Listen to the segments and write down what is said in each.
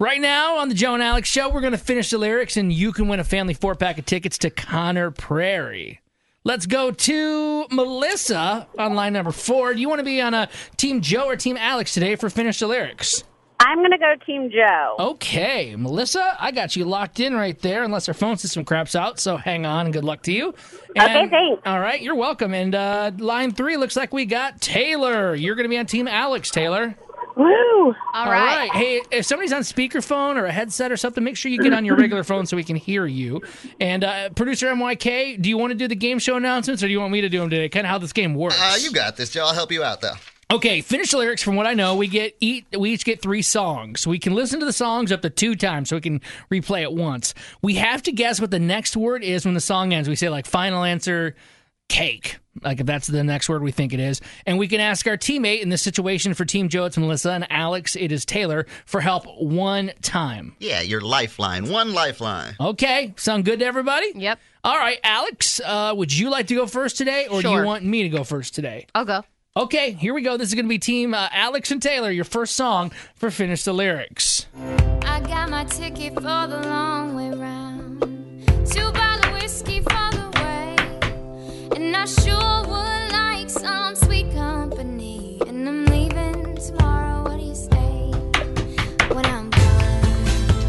Right now on the Joe and Alex Show, we're going to finish the lyrics, and you can win a family 4-pack of tickets to Conner Prairie. Let's go to Melissa on line number 4. Do you want to be on a Team Joe or Team Alex today for Finish the Lyrics? I'm going to go Team Joe. Okay, Melissa, I got you locked in right there, unless our phone system craps out, so hang on and good luck to you. And, Okay, thanks. All right, you're welcome. And line 3 looks like we got Taylor. You're going to be on Team Alex, Taylor. Woo! All right. Hey, if somebody's on speakerphone or a headset or something, make sure you get on your regular phone so we can hear you. And producer MYK, do you want to do the game show announcements or do you want me to do them today? Kind of how this game works. You got this, Joe. I'll help you out, though. Okay, finish the lyrics. From what I know, we each get 3 songs. We can listen to the songs up to 2 times, so we can replay it once. We have to guess what the next word is when the song ends. We say, like, final answer, cake. Like, if that's the next word we think it is. And we can ask our teammate, in this situation for Team Joe, it's Melissa, and Alex, it is Taylor, for help 1 time. Yeah, your lifeline. 1 lifeline. Okay, sound good to everybody? Yep. All right, Alex, would you like to go first today, or do you Sure. want me to go first today? I'll go. Okay, here we go. This is going to be Team Alex and Taylor, your first song for Finish the Lyrics. I got my ticket for the long way round. 2 bottles of whiskey for the way. And I sure would like some sweet company. And I'm leaving tomorrow. What do you say? When I'm gone.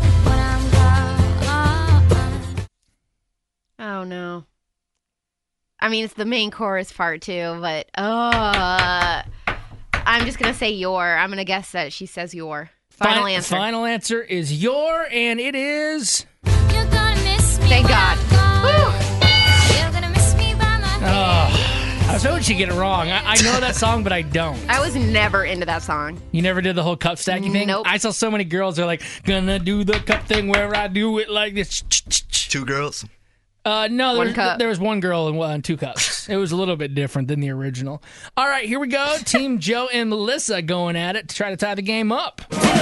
Oh, no. I mean, it's the main chorus part, too, but I'm just going to say your. I'm going to guess that she says your. Final answer. Final answer is your, and it is... You're gonna miss me. Thank when God. I'm gone. You're gonna miss me by my I was hoping she'd get it wrong. I know that song, but I don't. I was never into that song. You never did the whole cup stacking thing? Nope. I saw so many girls are like, gonna do the cup thing where I do it like this. 2 girls. No, One cup. there was 1 girl and 2 cups. It was a little bit different than the original. All right, here we go. Team Joe and Melissa going at it to try to tie the game up.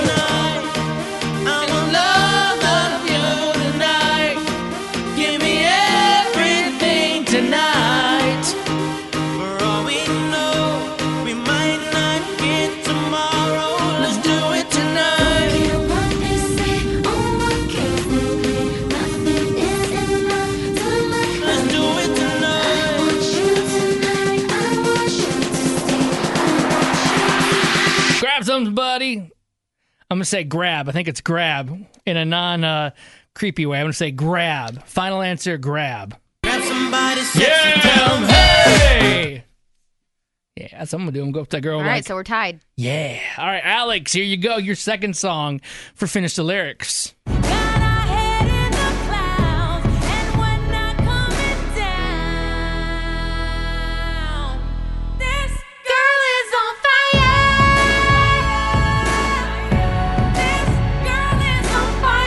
I'm in love of you tonight. Give me everything tonight. For all we know, we might not get tomorrow. Let's do it tonight. Let's do it tonight. Grab something, buddy. I'm going to say grab. I think it's grab in a non-creepy way. I'm going to say grab. Final answer, grab. Grab somebody sexy. Yeah, hey! Yeah, that's what I'm going to do. I'm going to go up to that girl. All right, so we're tied. Yeah. All right, Alex, here you go. Your second song for Finish the Lyrics. Got our head in the clouds, and we're not coming down. This girl is on fire. This girl is on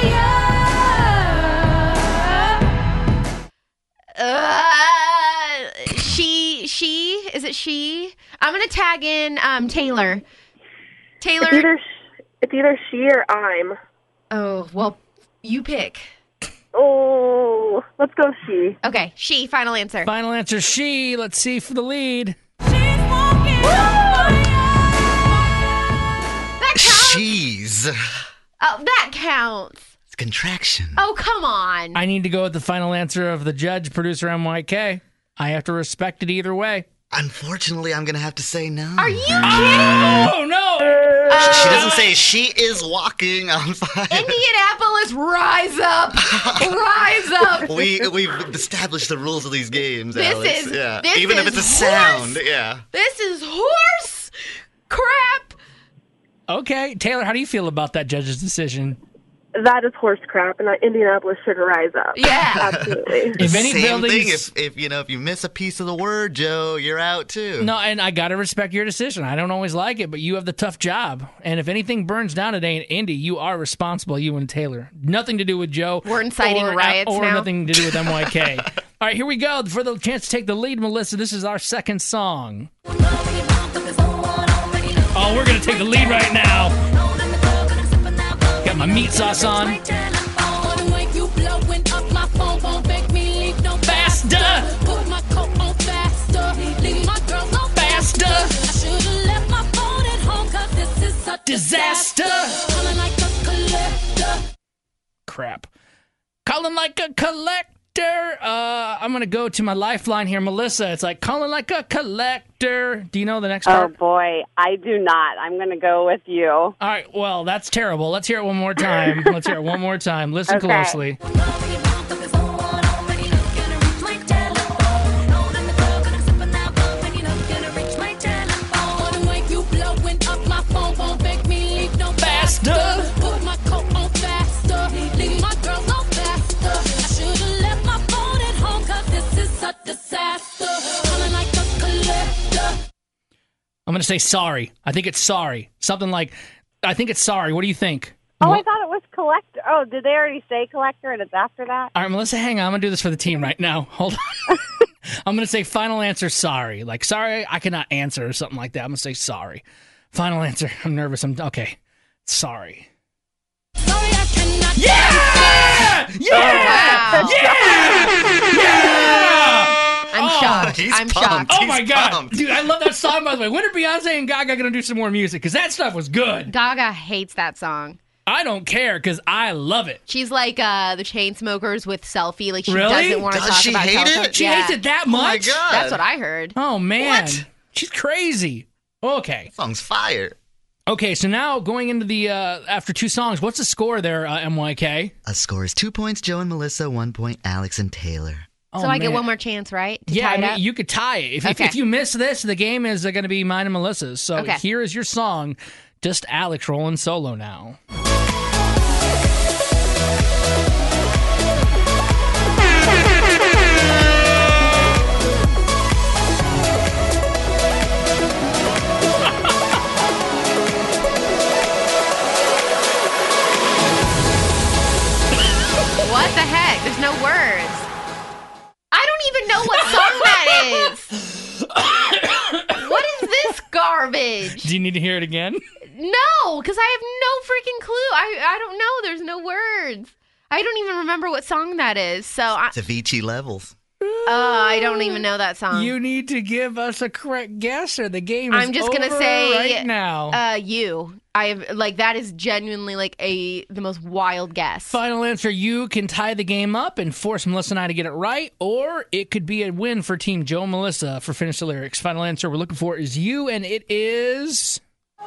fire. Is it she? I'm going to tag in Taylor. Taylor. It's either she or I'm. Oh, well, you pick. Oh, let's go she. Okay, she, final answer. Final answer, she. Let's see for the lead. She's walking on fire. That counts? Cheese. Oh, that counts. It's contraction. Oh, come on. I need to go with the final answer of the judge, producer MYK. I have to respect it either way. Unfortunately, I'm going to have to say no. Are you kidding? Oh, no! She doesn't say she is walking on fire. Indianapolis, rise up. Rise up. We've established the rules of these games, Alex. This Even if is it's a sound, horse. yeah. This is horse crap. Okay, Taylor, how do you feel about that judge's decision? That is horse crap, and Indianapolis should rise up. Yeah. Absolutely. If any Same buildings... thing. If you miss a piece of the word, Joe, you're out too. No, and I got to respect your decision. I don't always like it, but you have the tough job. And if anything burns down today in Indy, you are responsible, you and Taylor. Nothing to do with Joe. We're inciting riots or now. nothing to do with MYK. All right, here we go. For the chance to take the lead, Melissa, this is our second song. Oh, we're going to take the lead right now. Got my meat sauce on. Faster! Faster! Disaster! crap. Calling like a collector. I'm going to go to my lifeline here, Melissa. It's like calling like a collector. Do you know the next Oh, part? boy. I do not. I'm going to go with you. All right, well, that's terrible. Let's hear it one more time. Let's hear it one more time. Listen Okay. closely. Faster. Put my coat on faster. Leave my girl on faster. I should have left my phone at home 'cause this is a disaster. Calling like a collector. I'm going to say sorry. I think it's sorry. Something like, I think it's sorry. What do you think? Oh, I What- thought it was collector. Oh, did they already say collector and it's after that? All right, Melissa, hang on. I'm going to do this for the team right now. Hold on. I'm going to say final answer, sorry. Like, sorry, I cannot answer or something like that. I'm going to say sorry. Final answer. I'm nervous. Okay. Sorry. Sorry, I cannot. Yeah! Yeah! Wow. Yeah! I'm Oh, shocked. he's I'm pumped. shocked. Oh my He's God. pumped. Dude, I love that song, by the way. When are Beyonce and Gaga going to do some more music? Because that stuff was good. Gaga hates that song. I don't care because I love it. She's like the Chainsmokers with Selfie. Like she Really? doesn't want to Does talk she about hate telephone. it? She Yeah. hates it that Oh my much? God. That's what I heard. Oh, man. What? She's crazy. Okay. Song's fire. Okay, so now going into the, after two songs, what's the score there, MYK? A score is 2 points, Joe and Melissa, 1 point, Alex and Taylor. Oh, So I get man. one more chance, right? To Yeah, tie I it mean, up? you could tie it. Okay. If you miss this, the game is going to be mine and Melissa's. So Okay. here is your song. Just Alex rolling solo now. What the heck? There's no words. I don't even know what song that is. What is this garbage? Do you need to hear it again? No, because I have no freaking clue. I don't know. There's no words. I don't even remember what song that is. So It's Avicii levels. I don't even know that song. You need to give us a correct guess, or the game is I'm just gonna over say right now. you. I have like that is genuinely like the most wild guess. Final answer, you can tie the game up and force Melissa and I to get it right, or it could be a win for Team Joe and Melissa for Finish the Lyrics. Final answer we're looking for is you, and it is...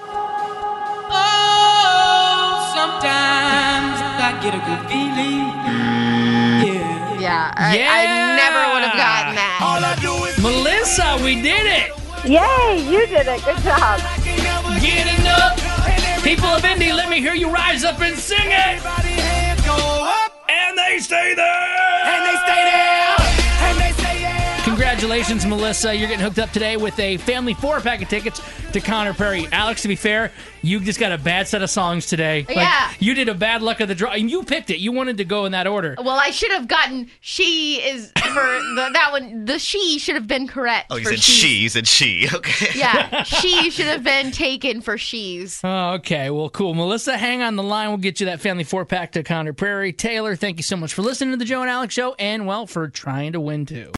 Oh, sometimes I get a good feeling. Yeah. Yeah, I never would have gotten that. All I do is Melissa, we did it! Yay, you did it. Good job. Getting up! People of Indy, let me hear you rise up and sing it! everybody hands go up And they stay there! and they stay there and they say yeah. Congratulations, Melissa. You're getting hooked up today with a family 4-pack of tickets to Conner Perry. Alex, to be fair, you just got a bad set of songs today. Yeah. You did a bad luck of the draw. And you picked it. You wanted to go in that order. Well, I should have gotten she is for that one. The she should have been correct. Oh, you for said she's. she. You said she. Okay. Yeah, she should have been taken for she's. Oh, okay. Well, cool. Melissa, hang on the line. We'll get you that family 4-pack to Conner Prairie. Taylor, thank you so much for listening to the Joe and Alex Show and, well, for trying to win, too.